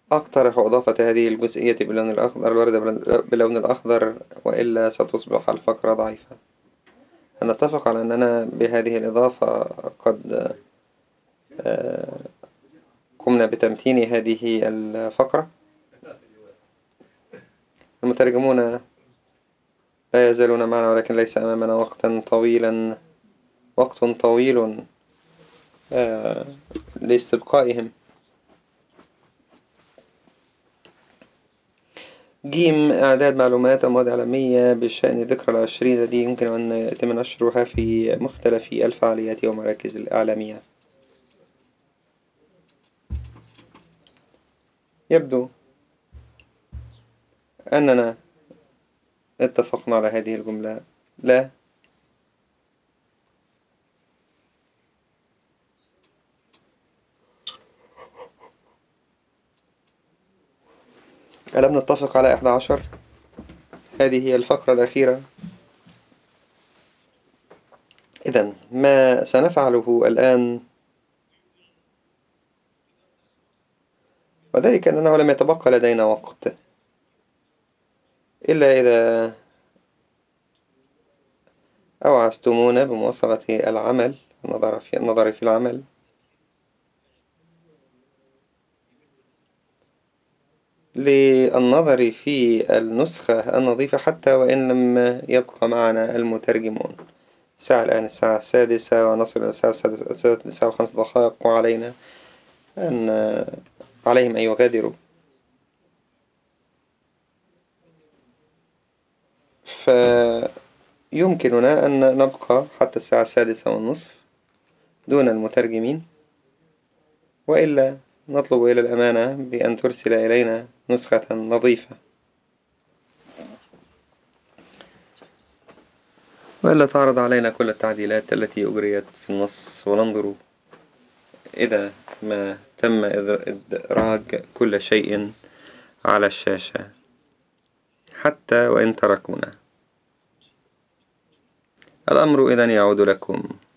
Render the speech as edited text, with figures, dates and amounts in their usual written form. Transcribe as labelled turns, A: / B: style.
A: أقترح إضافة هذه الجزئية باللون الأخضر، الوردة باللون الأخضر، وإلا ستصبح الفقرة ضعيفة. هل نتفق على أننا بهذه الإضافة قد قمنا بتمتين هذه الفقرة؟ المترجمون لا يزالون معنا، ولكن ليس أمامنا وقت طويل لاستبقائهم. جيم: إعداد معلومات أمواج عالمية بشأن ذكرى العشرين، دي يمكن أن يتم نشرها في مختلف الفعاليات ومراكز الإعلامية. يبدو أننا اتفقنا على هذه الجملة. لا، ألم نتفق على 11؟ هذه هي الفقرة الأخيرة. إذن ما سنفعله الآن، وذلك أنه لم يتبقى لدينا وقت إلا إذا أوعزتمونا بمواصلة العمل، النظر في العمل، للنظر في النسخة النظيفة، حتى وإن لم يبقى معنا المترجمون. الساعة الآن الساعة 6، ونصل إلى الساعة 6:05، وعلينا أن عليهم أن يغادروا. فيمكننا أن نبقى حتى الساعة 6:30 دون المترجمين، وإلا نطلب إلى الأمانة بأن ترسل إلينا نسخة نظيفة، وإلا تعرض علينا كل التعديلات التي أجريت في النص، وننظر إذا ما تم إدراج كل شيء على الشاشة، حتى وإن تركونا. الأمر إذن يعود لكم.